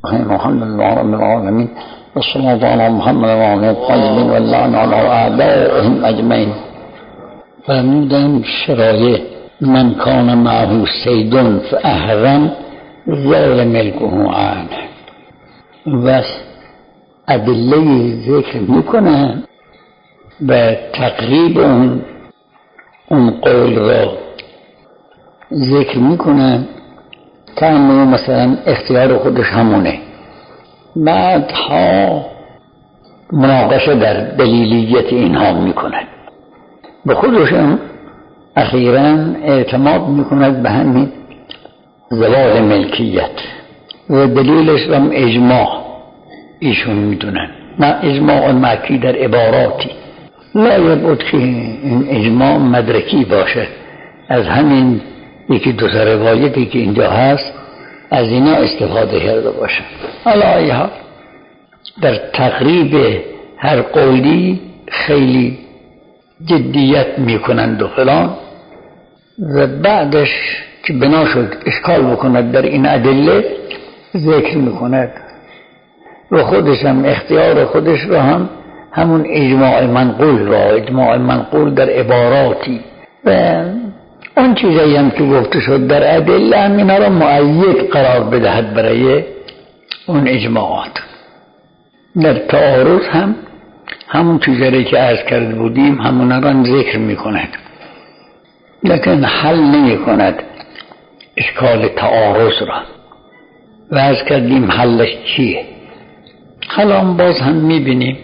محمد رب العالمین و صلی الله علی محمد و آله الطاهرین و اللعن علی اعدائهم اجمعین. فرمودند شرایع من کان معه صید فاحرم زال ملکه عنه. و ادله ذکر میکنن و تقریب اون قول را ذکر میکنن که مثلا اختیار خودش همونه. بعدها مناقشه در دلیلیت اینها میکنن. به خودشون اخیراً اعتماد میکند به همین زوال ملکیت و دلیلش هم اجماع ایشون میدونن. نه اجماع مکی در عباراتی لا یبعد که این اجماع مدرکی باشه. از همین یکی دو تا روایتی که اینجا هست از اینا استفاده کرده باشه. حالا در تقریب هر قولی خیلی جدیت میکنند و فلان و بعدش که بنا شد اشکال بکند در این ادله ذکر میکند و خودش هم اختیار خودش را هم همون اجماع منقول در عباراتی و اون چیزایی هم که گفته شد در ادله هم اینا را مؤید قرار بدهد برای اون اجماعات. در تعارض هم همون چیزایی که عرض کرده بودیم همون را ذکر میکند لیکن حل نمی کند اشکال تعارض را. و عرض کردیم حلش چیه. حالا باز هم میبینیم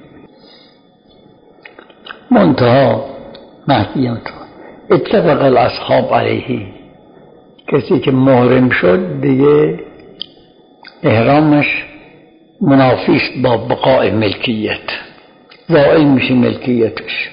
منتها محکیم تو اتفق الاصحاب علیه. کسی که محرم شد دیگه احرامش منافیست با بقای ملکیت، زائل میشه ملکیتش.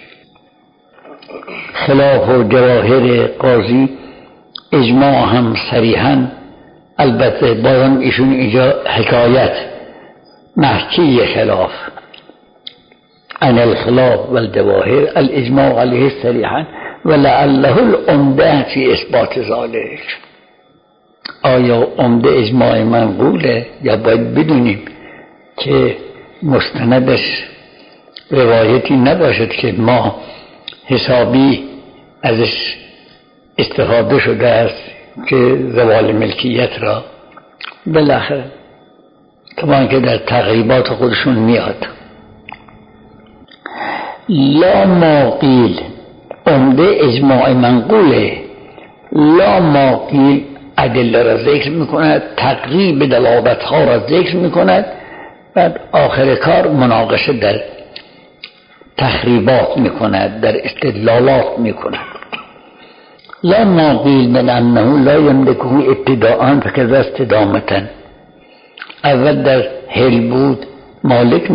خلاف و جواهر قاضی اجماع هم صریحاً، البته بازم ایشون اینجا حکایت محکی خلاف عن الخلاف والجواهر الاجماع علیه صریحاً ولعله العمده فی اثبات ذلك. آیا عمده اجماع منقوله یا باید بدونیم که مستندش روایتی نباشد که ما حسابی ازش استفاده شده است که زوال ملکیت را بالاخره طبعا که در تقریبات خودشون میاد. لا ما قیل عمده اجماع منقوله، لا ما قیل ادله را ذکر میکند، تقریب دلالت ها را ذکر میکند، بعد آخر کار مناقشه در تخریبات میکند، در استدلالات میکند. لا ما قیل من انه لا یملکه ابتداء فکذا استدامتا. اول در حل بود مالک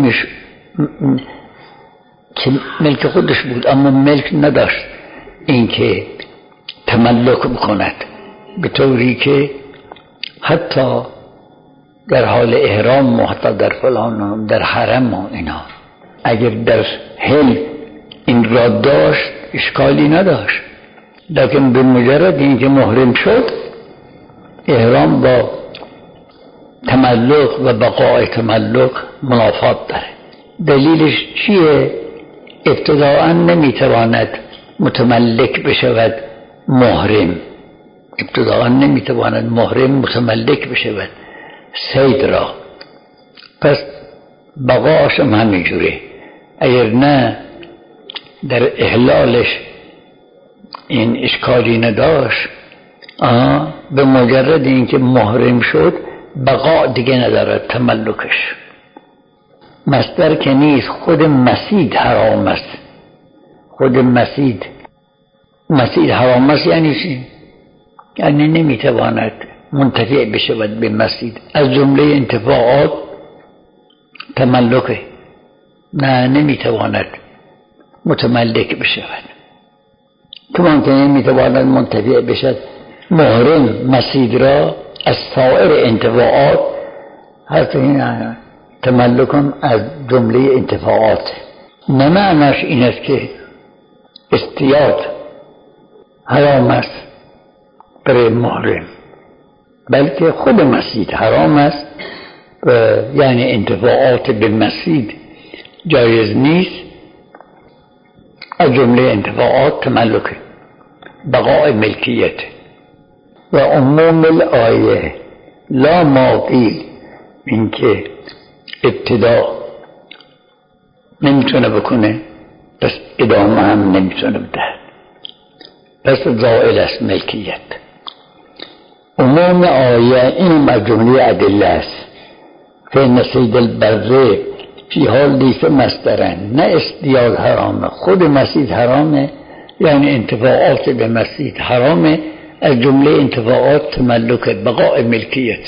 که ملک خودش بود اما ملک نداشت اینکه تملک بکند، به طوری که حتی در حال احرام و حتی در فلان در حرم و اینا اگر در حل این را داشت اشکالی نداشت، لیکن به مجرد اینکه محرم شد احرام با تملک و بقای تملک منافات داره. دلیلش چیه؟ ابتداءً نمیتواند متملک بشود محرم، ابتداءً نمیتواند محرم متملک بشود صید را، پس بقاش هم همینجوره. اگر نه در احلالش این اشکالی نداشت به مجرد اینکه محرم شد بقا دیگه ندارد تملکش. مصدر که نیست، خود مسید حرام است. خود مسید حرام است یعنی چی؟ یعنی نمیتواند منتفع بشود به مسید. از جمله انتفاعات تملکه، نه نمیتواند متملک بشود. کمان که نمیتواند منتفع بشود محرم مسید را از سایر انتفاعات، حتی این تملکم از جمله انتفاعات. نه معناش این است که اصطیاد حرام است برای محرم، بلکه خود مسید حرام است یعنی انتفاعات به مسجد جایز نیست. از جمله انتفاعات تملک بقاء ملکیت و عموم الآیه لا ماضی، این که ابتدا نمیتونه بکنه پس ادامه هم نمیتونه بده، پس زائل است ملکیت. عموم آیه این از جمله ادله است. فإن صید البر فی حال لیس مصدرن، نه استیاد حرامه، خود مسجد حرامه، یعنی انتفاعات به مسجد حرامه، از جمله انتفاعات تملک بقاء ملکیت.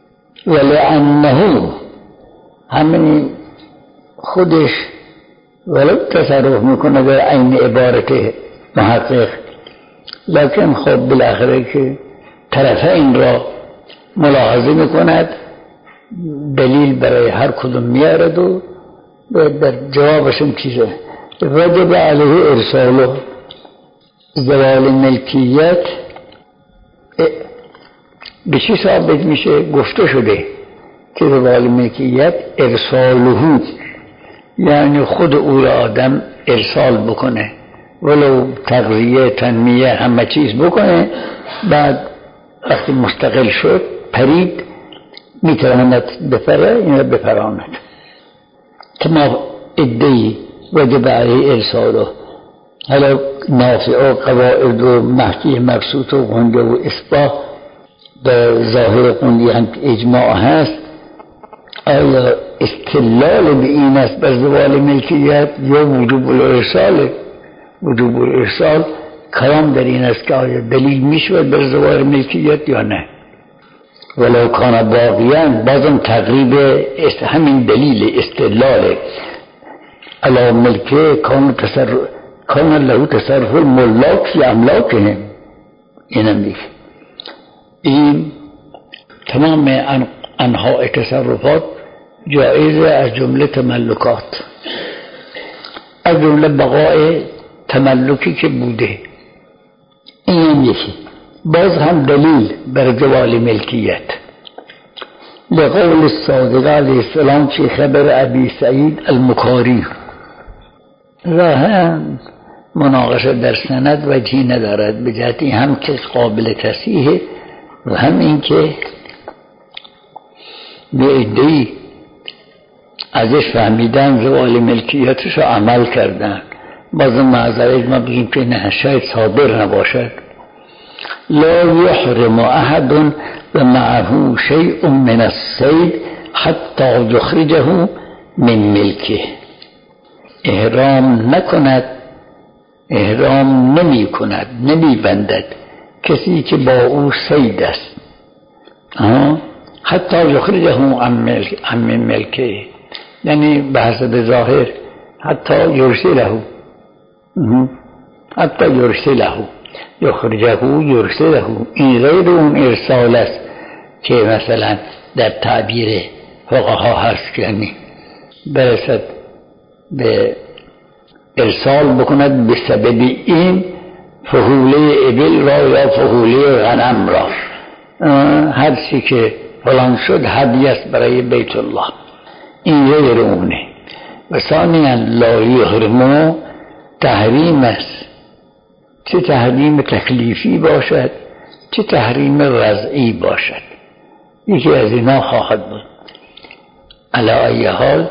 ولعنه همین خودش ولو تصرف میکنه در عین عبارت محقق، لکن خب بالاخره که طرفین را ملاحظه میکند، دلیل برای هر کدوم میارد و در جوابشون چیزه وجب علیه ارساله. زوال ملکیت به چی ثابت میشه؟ گفته شده که زوال ملکیت ارساله، یعنی خود او را آدم ارسال بکنه، ولو تغذیه تنمیه همه چیز بکنه، بعد وقتی مستقل شد پرید میتواند بپره، این را بپراند. کما ادعی وجب علیه ارساله. حالا نافع و قواعد و محکی مبسوط و غنجه و اصباح به ظاهر قنی هم اجماع هست. آیا استدلال به این است بر زوال ملکیت یا وجوب الارسال؟ وجوب الارسال کلام در این است که آیا دلیل میشود بر زوال ملکیت یا نه. ولو کان باقیاً بازم تقریب همین دلیل استدلال علی ملکه کان له تصرف الملاک فی املاکهم. اینم میگه این تمام انواع تصرفات جایزه، از جمله تملکات، از جمله بقای تملکی که بوده. این یکی باز هم دلیل بر زوال ملکیت لقول الصادق علیه السلام فی خبر ابی سعید المکاری. راه مناقشه در سند وجهی ندارد، به جهتی هم که قابل تصحیح و هم این که به عده‌ای ازش فهمیدن زوال ملکیتش رو عمل کردن. باز معذرت ما بگیم که نه، شاید صادر نباشد. لا يحرم احد و معه شیء من الصید حتی یخرجه من ملکه. احرام نکند، احرام نمی کند، نمی بندد کسی که با او صید است حتی یخرجه عن ملکه، یعنی به حسب ظاهر حتی یرسله، حتی یرسله، یخرجه یرسله. این غیر اون ارسال است که مثلا در تعبیر فقها هست، یعنی برسد به ارسال بکند به سبب این فحوله ابل را یا فحوله غنم را، هر چی که فلان شد هدیه است برای بیت الله. این غیر اونه. و ثانیاً لا یحرم تحریم است، چه تحریم تکلیفی باشد چه تحریم وضعی باشد، یکی از اینا خواهد بود. علی ای حال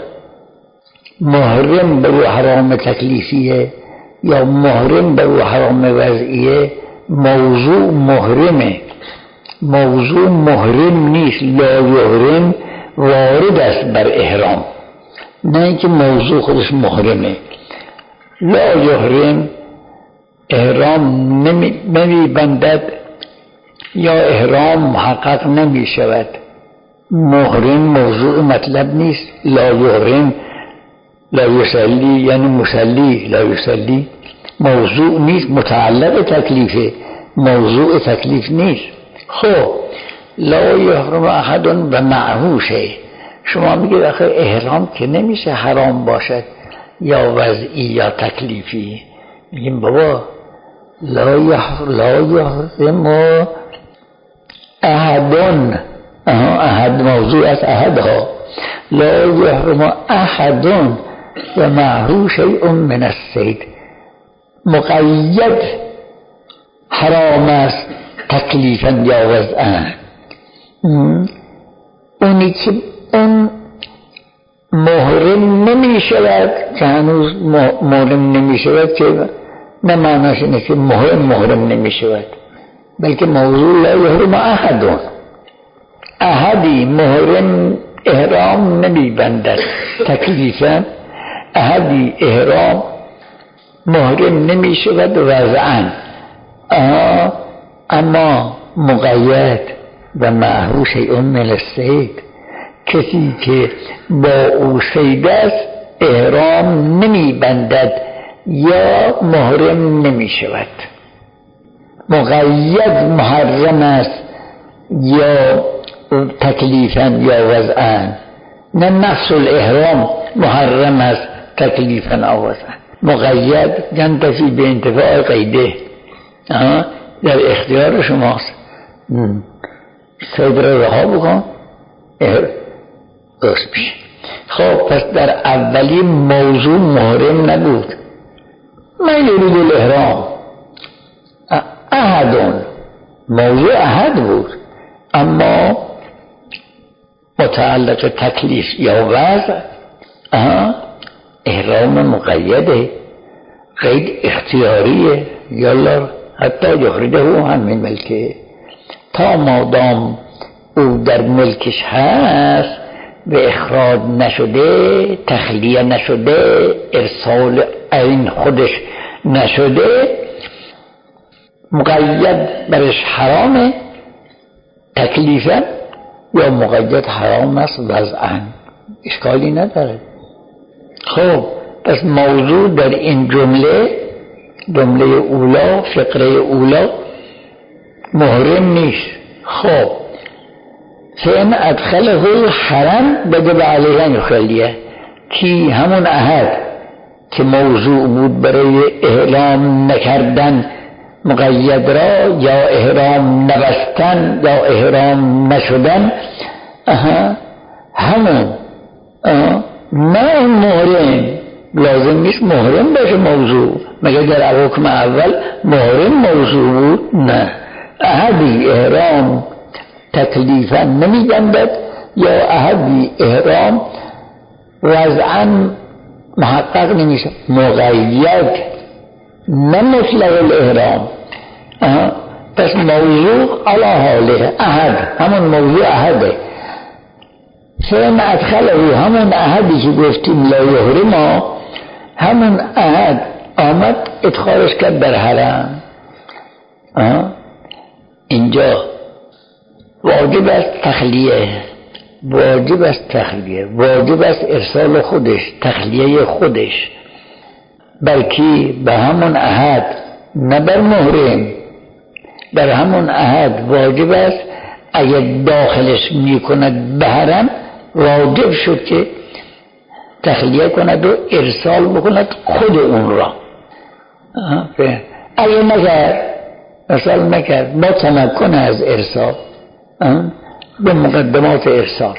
محرم بر حرام تکلیفیه یا محرم بر حرام وضعیه، موضوع محرمه، موضوع محرم نیست. لا یحرم وارد است بر احرام، نه اینکه موضوع خودش محرمه. لا یحرم احرام نمی بندد یا احرام محقق نمی شود. محرم موضوع مطلب نیست. لا یحرم لا یصلی یعنی مسلی، لا یصلی موضوع نیست، متعلق تکلیفه، موضوع تکلیف نیست. خب لا یحرم احد و معه شیء، شما میگید آخه احرام که نمیشه حرام باشد یا وضعی یا تکلیفی. میگیم بابا لا یحرم احد، احد موضوع از احدها، لا یحرم احد و معه شیء من الصید. مقید حرام است تکلیفاً یا وضعاً. اونی که اون محرم نمی شود که هنوز محرم نمی شود، که نه معناش اینه که محرم نمی شود، بلکه موضوع لا یحرم احد، احدی محرم احرام نمی بندد تکلیفاً، احدی احرام محرم نمی شود وضعاً. اما مقید و معه شیء من الصید، کسی که با او صید است احرام نمی بندد یا محرم نمی شود. مقید محرم است یا تکلیفاً یا وضعاً، نه نفس الاحرام محرم است تکلیفاً او وضعاً. مقید ینتفی به انتفاع قیده، در اختیار شماست. صید را رها بکن درست میشه. خب پس در اولی موضوع محرم نبود، من یرید الاحرام احدون، موضوع احد بود، اما متعلق تکلیف یا وضع احرام مقیده، قید اختیاریه، یالا حتی یخرجه هم من ملکه، تا مادام او در ملکش هست و اخراج نشده، تخلیه نشده، ارسال عین خودش نشده، مقید برش حرامه تکلیفاً یا مقید حرام است وضعاً، اشکالی نداره. خب پس موضوع در این جمله اولا، فقره اولا محرم نیست. خب فإن ادخله الحرم وجب علیه ان یخلیه، کی همون عهد که موضوع بود برای احرام نکردن مقید را، یا احرام نبستن یا احرام نشدن، همون نه محرم، لازم نیست محرم باشه موضوع، مگر در حکم اول محرم موضوع بود؟ نه، احدی احرام تکلیفاً نمی بندد یا احدی احرام وضعاً محقق نمیشه، مقید نه مطلق الاحرام. پس موضوع علی حاله احد، همون موضوع احده. فهم ادخله، همون احدی که گفتیم لا یحرم، همون احد آمد ادخالش کرد در حرم. اینجا واجب است تخلیه، واجب است تخلیه، واجب است ارسال خودش، تخلیه خودش، بلکه به همون عهد، نه بر محرم، در همون عهد واجب است اگر داخلش میکند به حرم، واجب شد که تخلیه کند و ارسال بکند خود اون را. اگر نکرد، ارسال نکرد، با تمکن از ارسال به مقدمات ارسال،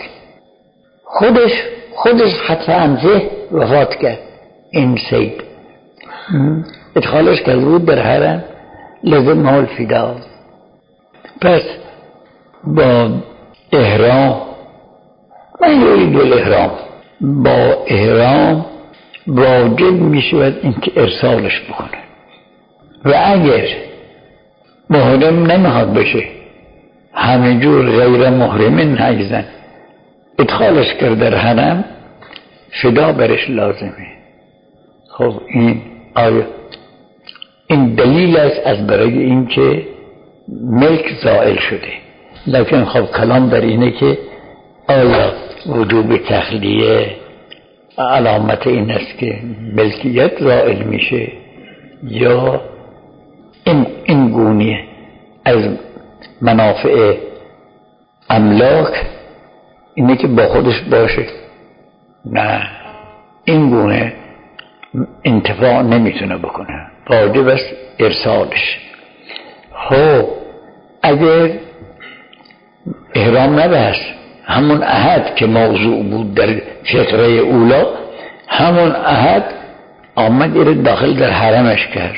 خودش حتما وفات کرد، این سید ادخالش کرد بود در حرم، لازم مال فدا. پس با احرام، من یرید الاحرام، با احرام واجب می شود اینکه ارسالش بکنه، و اگر محرم نمیخواد بشه، همه جور غیر محرم نگذن، ادخالش کرد در حرم، فدا برش لازمه. خب این آیا این دلیل است از برای اینکه ملک زائل شده. لکن خب کلام در اینه که آیا وجوب تخلیه علامت این است که ملکیت زائل میشه، یا این گونه از منافع املاک اینه که با خودش باشه؟ نه، این گونه انتفاع نمیتونه بکنه، واجب است ارسالش. خب اگر احرام نبست، همون احد که موضوع بود در فقره اولا، همون احد آمد ایره داخل در حرمش کرد.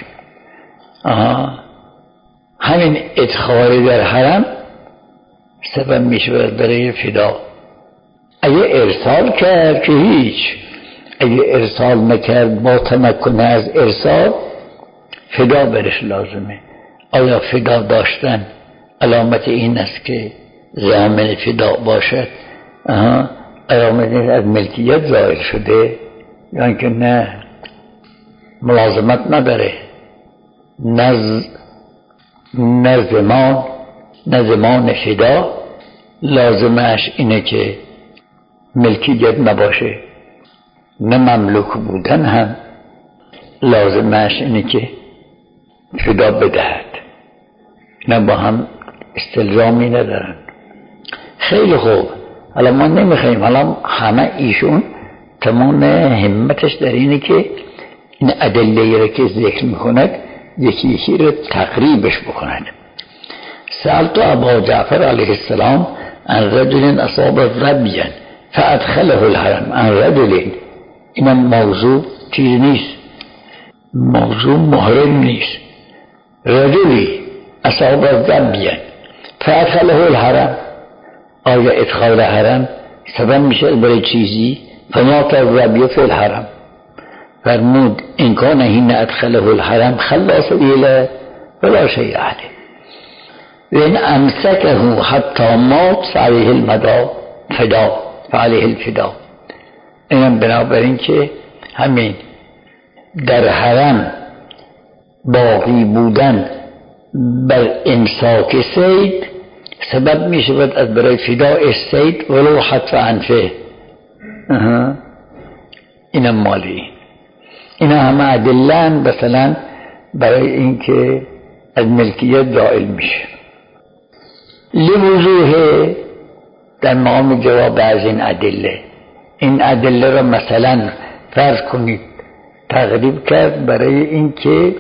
همین ادخال در حرم سبب میشود برای فدا. اگه ارسال کرد که هیچ، اگه ارسال نکرد با تمکن از ارسال فدا برش لازمه. آیا فدا داشتن علامت این است که ضامن فدا باشد؟ علامت از ملکیت زائل شده، یعنی که نه ملازمت نداره، نه زمان فدا لازمش اینه که ملکیت نباشه، نه مملوک بودن هم لازمش اینه که فدا بدهد، نه با هم استلزامی ندارن. خیلی خوب، حالا ما نمیخوایم، حالا همه ایشون تمام همتش در اینه که این ادله را که ذکر میکند یکی یکی را تقریبش بکند. سألت ابا جعفر علیه السلام عن رجل اصاب ظبیا فادخله الحرم. عن رجل، این موضوع چیز نیست، موضوع محرم نیست. رجلی اصاب ظبیا فادخله الحرم، آیا ادخال حرم سبب میشه برای چیزی؟ فمات الظبی فی الحرم، فرمود ان کان حین ادخله الحرم خلاص اله ولا شیء علیه و ان امسکه حتی مات فعلیه الفدا. اینم بنابراین که همین در حرم باقی بودن بر امساک صید سبب می شود از برای فدای صید ولو حتف انفه. اینم مالی، اینا همه ادله‌اند مثلا برای اینکه از ملکیت زائل میشه. لوضوح در مقام جواب از این ادله را مثلا فرض کنید تقریب کرد برای اینکه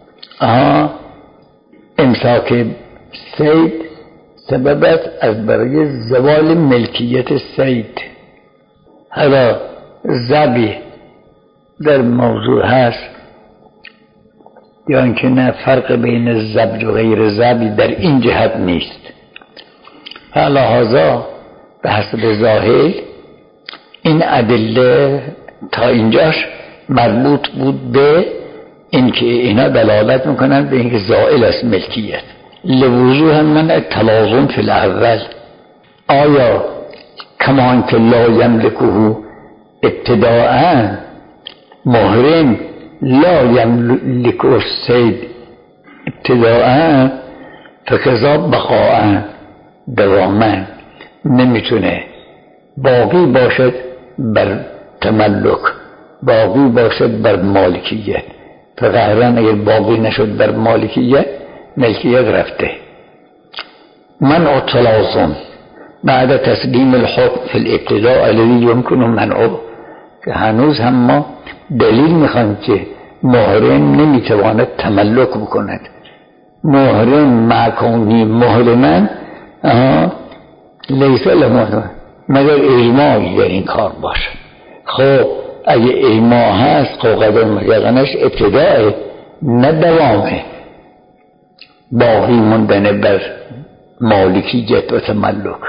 امساک صید سبب است از برای زوال ملکیت صید. حالا ذبی در موضوع هست یا اینکه نه، فرق بین ذبح و غیر ذبح در این جهت نیست. حالا هذا به حسب ظاهر این ادله تا اینجاش مربوط بود به اینکه اینا دلالت میکنن به اینکه زائل است ملکیت. لوضوح من تلازم فی الاول، آیا کمان که لا یملکه ابتداء محرم لا یملکه الصید ابتداء فکذا بقاء دواما، نمیتونه باقی باشد بر تملک، باقی باشد بر مالکیت. فقهرا اگر باقی نشد بر مالکیت ملکیت رفته. منع تلازم بعد تسلیم الحکم فی الابتداء الذی یمکن منعه، که هنوز هم ما دلیل میخوایم که محرم نمیتواند تملک بکند. محرم مکونی محرمن لیس له مگر اجماعی در این کار باشه. خب اگه اجماع هست خب قدر مجرنش ابتداء نه دوامه، باقی مندن بر مالکیت و تملک.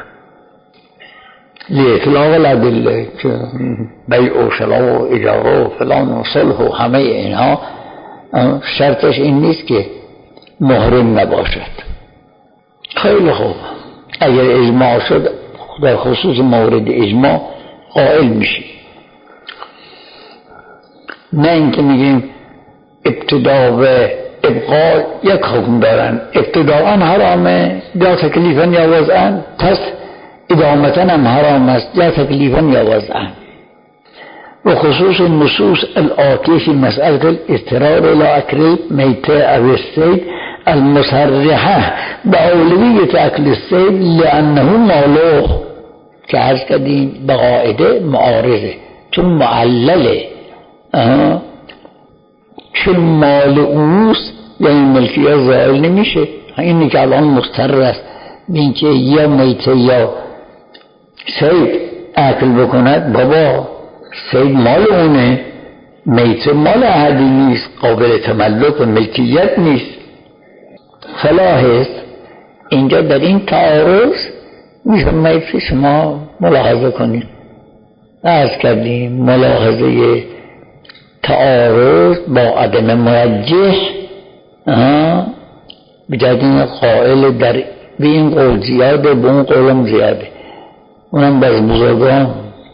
لیطلاق الادله که بیع و شلا و اجاره و فلان و صلح و همه اینها شرطش این نیست که محرم نباشد. خیلی خوب، اگر اجماع شد در خصوص مورد اجماع قائل میشی، نه اینکه میگیم ابتدا و ابقا یک حکم دارن، ابتداء حرامه یا تکلیفا یا وضعا، پس ادامتا هم حرام است یا تکلیفا یا وضعا. و خصوص النصوص الآتیه فی مسئله الاضطرار الى اکل میته او الصید المصرحه باولویت اکل الصید لانه مالوه، که عرض کردیم به قاعده معارضه، چون معلله، چون مال اوست یعنی ملکیت ظاهر نمیشه. اینی که الان مضطر است اینکه یا میته یا سید عقل بکند بابا سید مال اونه، میته مال احدی نیست، قابل تملک و ملکیت نیست. فلاحظ اینجا در این تعارض میفرماید که شما ملاحظه کنید. عرض کردیم ملاحظه تعارض با عدم مرجح بجد این قائل در به این قول زیاده به اون قولم زیاده، اونم باز بزرگان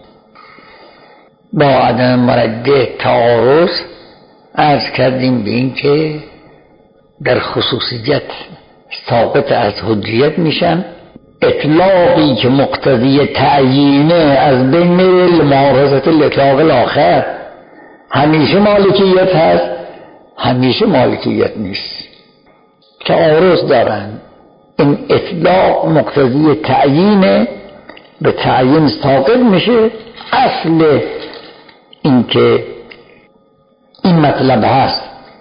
با عدم مرجح تعارض عرض کردیم به این که در خصوصیت ثابت از حجیت میشن. اطلاقی که مقتضی تعیینه از بین میره لمعارضت الاطلاق الاخر. همیشه مالکیت هست، همیشه مالکیت نیست، تعارض دارن. این اطلاق مقتضی تعیینه، به تعیین ساقط میشه. اصل این که این مطلب هست،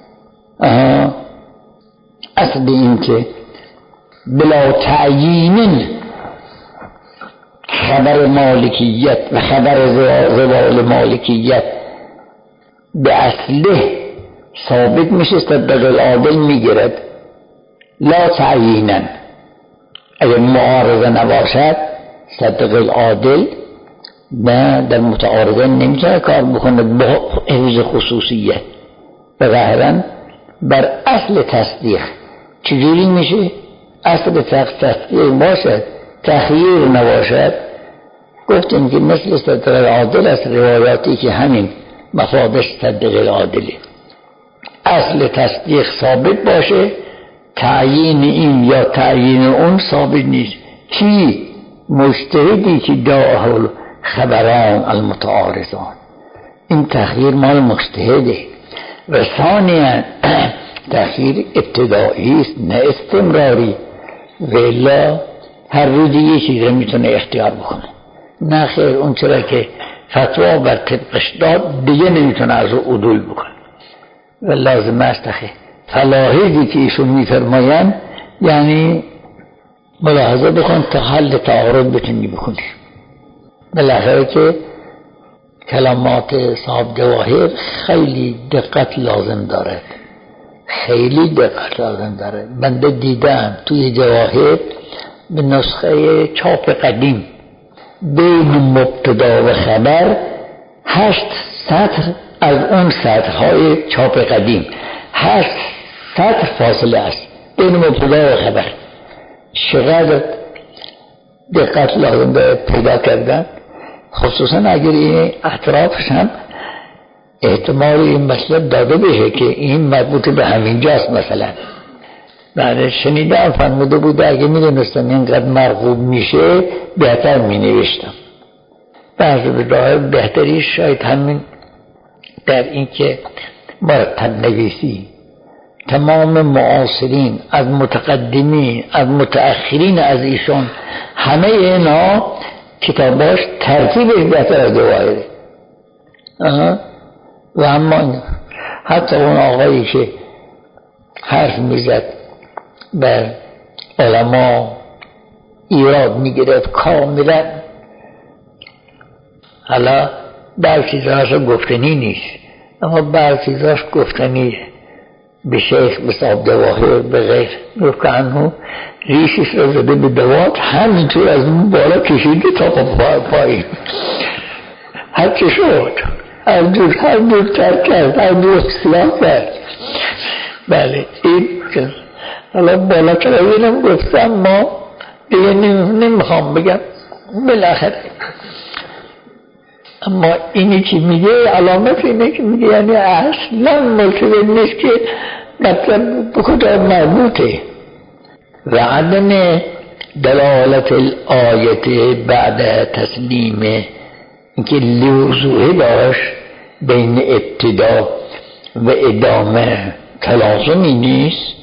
اصل این که بلا تعیین خبر مالکیت و خبر زوال مالکیت به اصله ثابت میشه، صدق العادل میگیرد. لا تعیینا اگر معارضه نباشد صدق العادل در متعارضه نمیتونه کار بکنه با حفظ خصوصیت. و ظاهرا بر اصل تصدیق چجوری میشه؟ اصل تصدیق باشد، تخییر نباشد. گفتیم که مثل صدق العادل است روایاتی که همین مفادش صدق العادله. اصل تصدیق ثابت باشه، تعیین این یا تعیین اون ثابت نیست. کی؟ مجتهدی که داخل خبران المتعارضان، این تخییر مال مجتهده. و ثانیاً تخییر ابتدایی است نه استمراری، ولی هر روزی یه چیز رو میتونه اختیار بکنه. نه خیر، اون چرا که فتوا بر طبقش داد دیگه نمیتونه از او عدول بکنه و لازم است خیر. فلاحظی که ایشون میفرماین یعنی ملاحظه بکن تا حل تعارض بتونی بکنی. بالاخره که کلمات صاحب جواهر خیلی دقت لازم داره، خیلی دقت لازم داره. بنده دیدم توی جواهر به نسخه چاپ قدیم بین مبتدا و خبر 8 سطر از اون سطرهای چاپ قدیم 8 سطر فاصله است بین مبتدا و خبر. چقدر دقت لازم داره پیدا کردن، خصوصا اگر این اطرافش هم احتمال این مطلب داده بشه که این مربوط به همین جاست. مثلا بعد شنیدم فرموده بوده اگه میدونستم اینقدر مرغوب میشه بهتر مینوشتم. بعضی به بهتری شاید همین در این که مرتب نویسی. تمام معاصرین از متقدمین از متأخرین از ایشون همه اینا کتاباش ترتیبش بهتر از جواهره. و اما حتی اون آقایی که حرف میزد بر علما ایراد میگرفت کاملا، حالا بعض چیزهاش گفتنی نیست اما بعض چیزهاش گفتنی به شیخ به صاحب جواهر به غیر گفت عنه ریشش را زده به دوات همینطور از اون بالا کشیده تا پایین. هر چه شد هر دور تر کرد، هر دور سیاه کرد. بله این حالا بالا ترینم گفتم ما دیگه نمیخوام بگم بالاخره. اما اینی که میگه علامت اینه که میگه یعنی اصلا ملتزم نیست که مطلب به خدا مربوطه. و عدم دلالت الآیت بعد تسلیم اینکه لوضوحه داشت بین ابتدا و ادامه تلازمی نیست.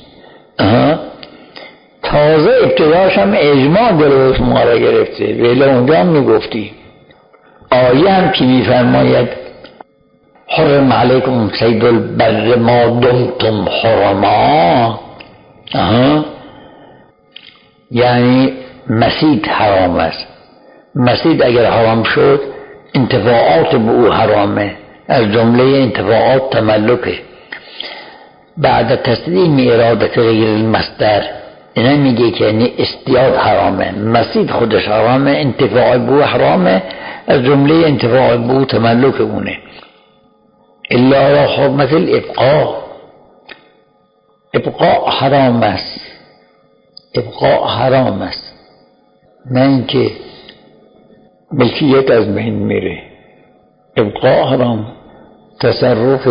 تازه ابتداش هم اجماع درست ما را گرفته. ولی اونجا هم میگفتی آیه هم که میفرماید حرم علیکم صید البر ما دمتم حرما، یعنی مسید حرام است مسجد اگر حرام شد انتفاعات به او حرامه، از جمله انتفاعات تملکه. بعد تسلیم ارادت غیر المصدر اینا میگه که یعنی استیاد حرامه، مسجد خودش حرامه، انتفاع به او حرامه، از جمله انتفاع به او تملک اونه. الا را حرمت ابقاء حرام است، ابقاء حرام است، نه اینکه ملکیت از بین میره. ابقاء حرام، تصرف،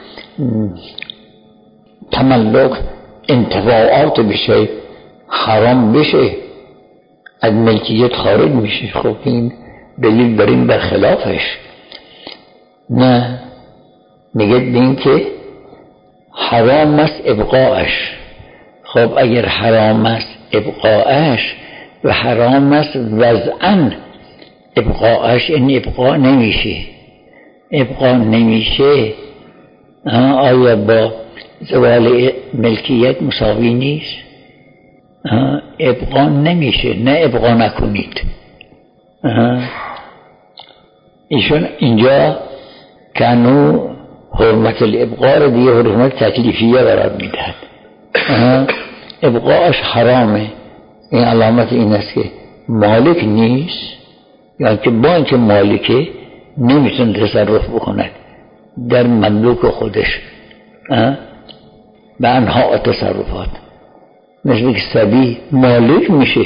تملک، انتفاعات بشه حرام بشه، از ملکیت خارج میشه. خب این دلیل بر این برخلافش. نه، میگه بین که حرام است ابقاءش. خب اگر حرام است ابقاءش و حرام است وضعاً ابقاءش، این ابقاء نمیشه. ابقاء نمیشه آیا با زوال ملکیت مساوی نیست؟ ابقاء نمیشه، نه ابقاء نکنید. ایشون اینجا کنو حرمت الابقاء رو دیگه حرمت تکلیفیه قرار میدهد. ابقاءش حرامه. این علامت این است که مالک نیست، یعنی که با اینکه مالکه نمیتونه تصرف بکند در مملوک خودش به انها تصرفات. مثل که سبی مالک میشه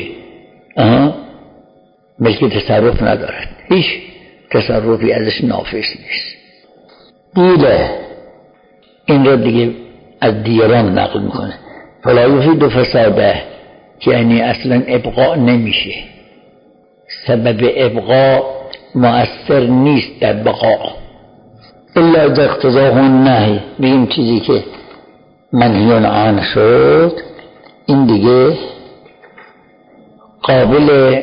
بلکه تصرف ندارد، هیچ تصرفی ازش نافذ نیست. دیله این را دیگه از دیگران نقل میکنه. فلا یفید فساده، که یعنی اصلا ابقاء نمیشه، سبب ابقاء مؤثر نیست در بقاء. الا اذا اقتضاه النهی، بگیم چیزی که منهی عنه شد این دیگه قابل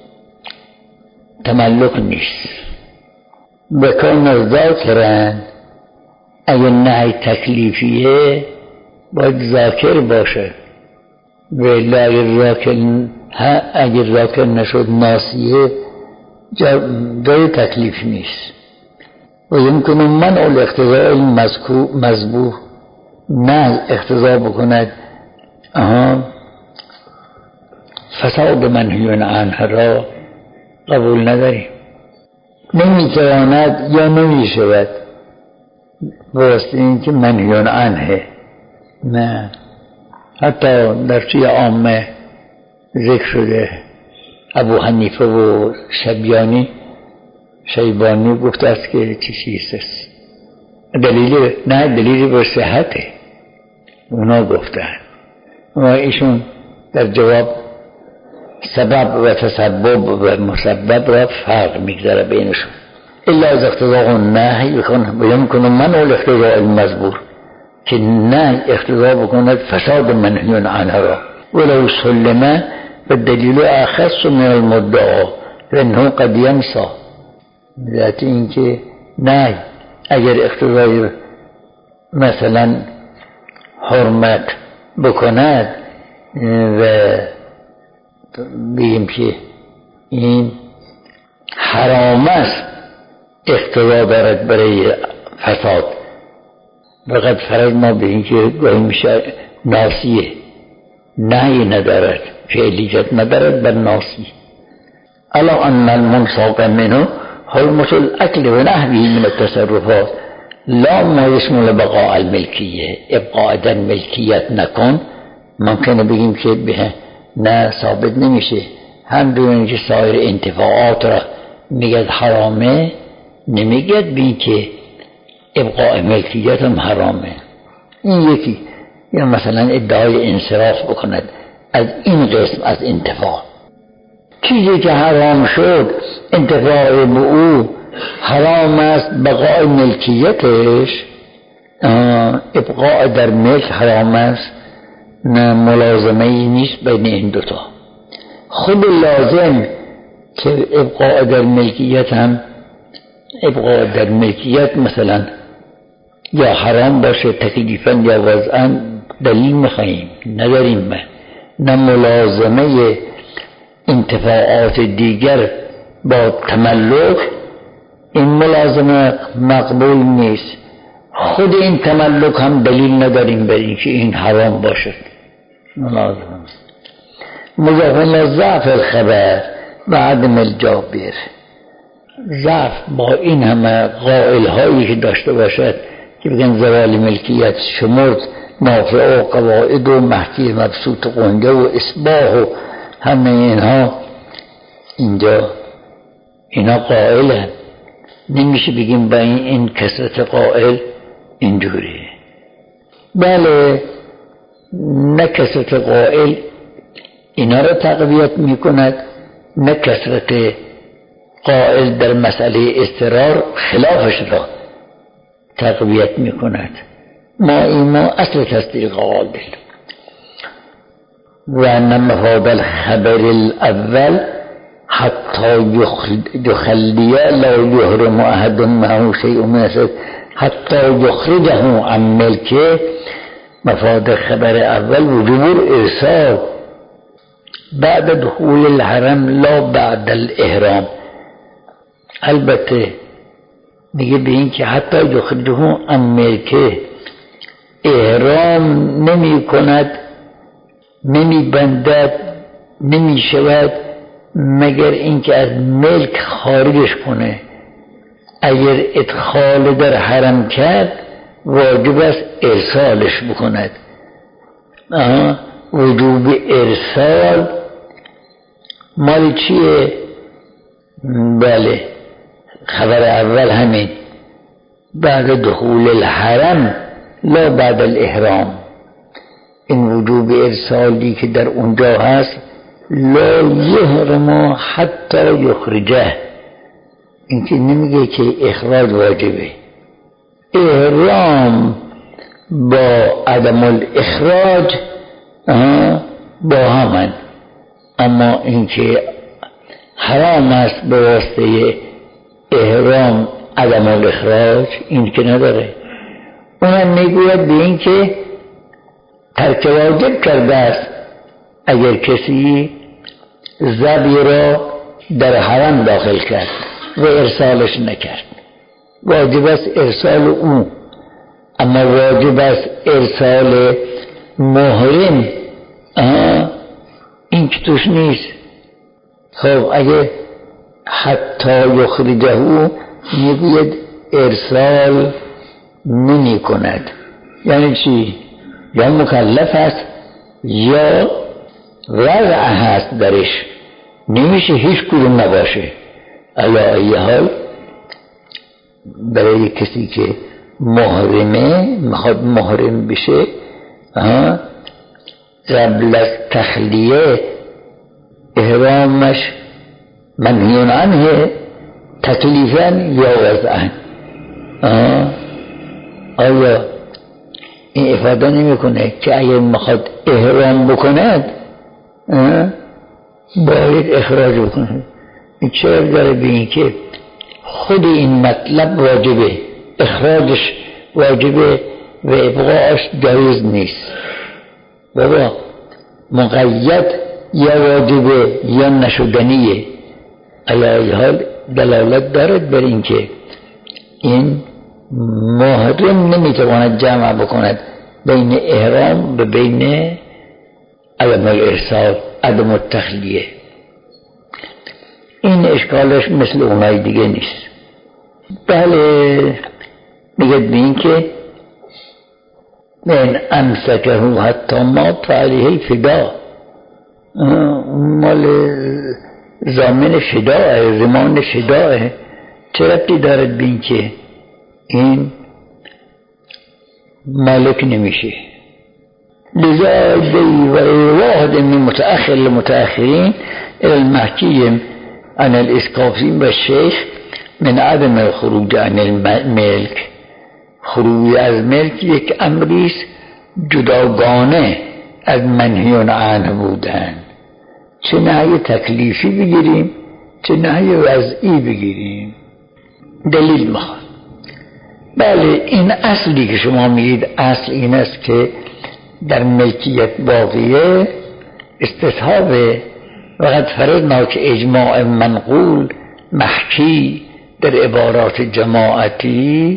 تملک نیست. بکن ذاکرن، اگه نهی تکلیفیه باید ذاکر باشه، ولی اگر ذاکر نشد ناسیه جای تکلیف نیست. و یمکن منع الاقتضاء المذبوح، نه اقتضا بکند فساد منهی عنه را قبول نداریم. نمیتواند یا نمیشود واسه این که منهی عنه. نه، حتی در توی عامه ذکر شده ابو حنیفه و شیبانی گفته است که چی چیز است دلیلی بر صحته اونا گفتن و ایشون در جواب سبب و تسبب و مسبب را فرق میگذاره بینشون. الا از اقتضاء النهی یمکن منع الاقتضاء المذبوح، که نه اقتضا بکند فساد منهی عنه را. ولو سلمه والدلیل اخص من المدعا فانه قد ینسى، ذات این که نه اگر اقتضای مثلا حرمت بکند و بگیم که این حرام است اقتضا دارد برای فساد، فقط فرض ما به این که گاهی میشه ناسیه، نهی ندارد، فعلیت ندارد بر ناسی. الا ان المنصاب منه حرمت الاکل و نحوی من التصرفات لا ما یشمل بقاء الملکیه. ابقاء در ملکیت نکن ممکنه بگیم که به نه ثابت نمیشه. هم دونن که سایر انتفاعات را میگد حرامه، نمیگد بین که ابقاء ملکیت هم حرامه. این یکی. یا مثلا ادعای انصراف بکند از این قسم از انتفاع، چیزی که حرام شد انتفاع به او حرام است، بقاء ملکیتش ابقاء در ملک حرام است، نه ملازمه ای نیست بین این دوتا. خود لازم که ابقاء در ملکیت هم ابقاء در ملکیت مثلا یا حرام باشه تکلیفاً یا وضعاً دلیل میخواییم نداریم، نه ملازمه انتفاعات دیگر با تملک، این ملازمه مقبول نیست. خود این تملک هم دلیل نداریم بر اینکه این حرام باشد. ملازمه مضافن ضعف الخبر و عدم الجابر، ضعف با این همه قائل هایی که داشته باشد که بگن زوال ملکیت شمرد نافع و قواعد و محکی مبسوط قنجه و اصباح و همه اینها، اینجا اینا قائلن، نمیشه بگیم با این کثرت قائل اینجوری. بله، نه کثرت قائل اینا را تقویت میکند، نه کثرت قائل در مسئله اضطرار خلافش را تقویت میکند. ما اصل تصدیق قابل و ان مفاد الخبر الاول حتی یخلیا لا یحرم احد معه شیء من حتی یخرجه عن ملکه. مفاد خبر اول وجوب ارسال بعد دخول الحرم لا بعد الاحرام. البته میگه به این که حتی یخرجه عن ملکه، احرام نمی کند، نمی بندد، نمی شود مگر اینکه از ملک خارجش کنه. اگر ادخال در حرم کرد واجب است ارسالش بکند. وجوب ارسال مال چیه؟ بله، خبر اول همین بعد دخول الحرم لا بعد الاحرام. این وجوب ارسالی که در اونجا هست لا یحرم حتی یخرجه، این که نمیگه که اخراج واجبه. احرام با عدم الاخراج با همن، اما این که حرام است به واسطه احرام عدم الاخراج این که نداره. اونم میگوید به این که ترک واجب کرده است. اگر کسی ذبی را در حرم داخل کرد و ارسالش نکرد، واجب است ارسال او، اما واجب است ارسال محرم این که توش نیست. خب اگه حتی یخرجه میگوید ارسال نمی کند، یعنی چی؟ یا مکلف است یا وضع هست درش، نمیشه هیچ کدوم نباشه. علا ای حال برای کسی که محرمه میخواد محرم بشه قبل از تخلیه احرامش منهی عنه تکلیفاً یا وضعاً. آیا این افاده نمی کنه که اگر میخواد احرام بکند باید اخراج بکنه؟ این چرا داره به این که خود این مطلب واجبه، اخراجش واجبه و ابقاش جایز نیست؟ بابا مقید یا واجبه یا نشدنیه. علی حال دلالت دارد بر این که این محرم نمیتواند جمع بکند بین احرام و بین عدم الارسال، عدم التخلیه. این اشکالش مثل اونای دیگه نیست. بله، میگه به این که من امسکه حتی مات فعلیه فدا، مال زامن فداه، زمان فداه. چه ربطی دارد به این که این مالک نمیشه؟ لذا دی و واحد من متأخر لمتأخرین المحکیم عن الاسقافین و الشیخ من عدم الخروج عن الملک. خروج از ملک یک امریست جداگانه از منهی عنه بودن، چه نهی تکلیفی بگیریم چه نهی وضعی بگیریم. دلیل میخواد. بله، این اصلی که شما میگید اصل این است که در ملکیت باقیه استصحابه. وقت فرضنا که اجماع منقول محکی در عبارات جماعتی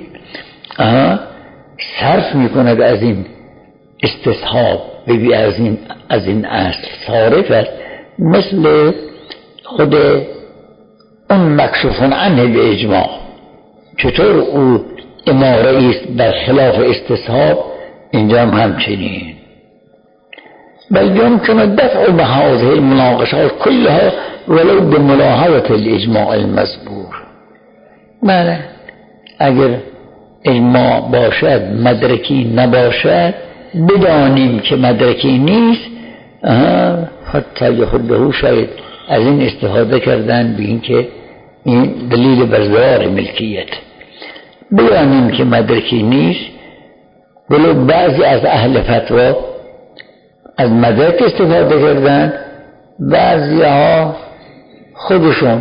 صرف میکند از این استصحاب ببی از این اصل صارف است، مثل خود اون مکشوفون عنه به اجماع. چطور او اماره است بر خلاف استصحاب، اینجا هم همچنین. بل يمكن دفع بهذه المناقشات كلها ولو بملاحظة الاجماع المذكور. بله، اگر اجماع باشد مدرکی نباشد، بدانیم که مدرکی نیست، حتی خودهو شاید از این استفاده کردن به این که این دلیل بر ظاهر ملکیت. بدانیم که مدرکی نیست، ولو بعضی از اهل فتوا از مدرک استفاده کردن، بعضی ها خودشون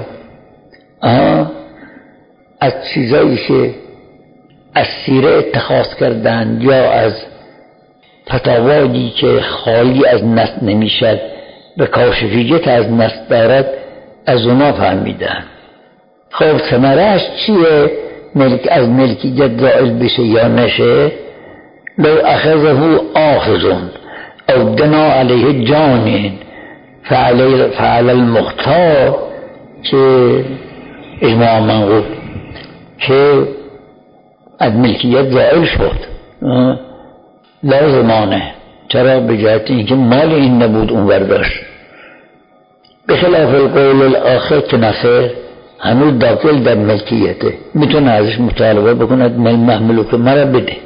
از چیزایی که از سیره اتخاذ کردن یا از فتاوایی که خالی از نص نمیشد و کاشفیت از نص دارد از اونا فهمیدن. خب ثمرش چیه؟ از ملکیت زائل بشه یا نشه؟ لو اخذه آخذون او دنا علیه جانین فعل المختار، که اجماع منقول که از ملکیت زائل شد لازمانه. چرا؟ به جهت اینکه مال این نبود اون برداشت. به خلاف القول الاخر که نخیر هنوز داخل در ملکیته، میتونه ازش مطالبه بکند مل محملو که مرا بده.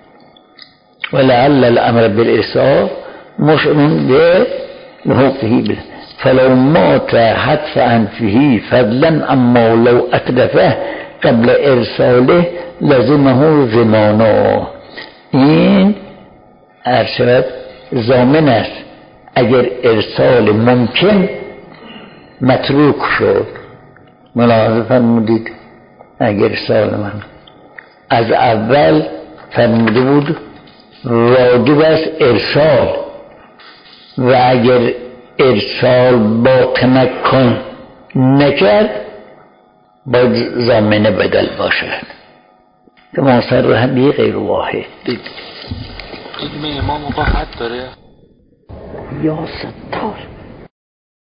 ولعل الامر بالارسال مشعرون به لحقه بله. فلو مات حتف انفه فضلا اما لو اتدفه قبل ارساله لازمه زمانه. این ارشد ضامن است اگر ارسال ممکن متروک شد. ملاحظه فرمودید اگر ارسال من از اول فرموده بود واجب است ارسال، و اگر ارسال با تمکن نکرد باید ضامنه بدل باشد که مصرح به غیر واحد. علم امام آقا حد داره یا ستار.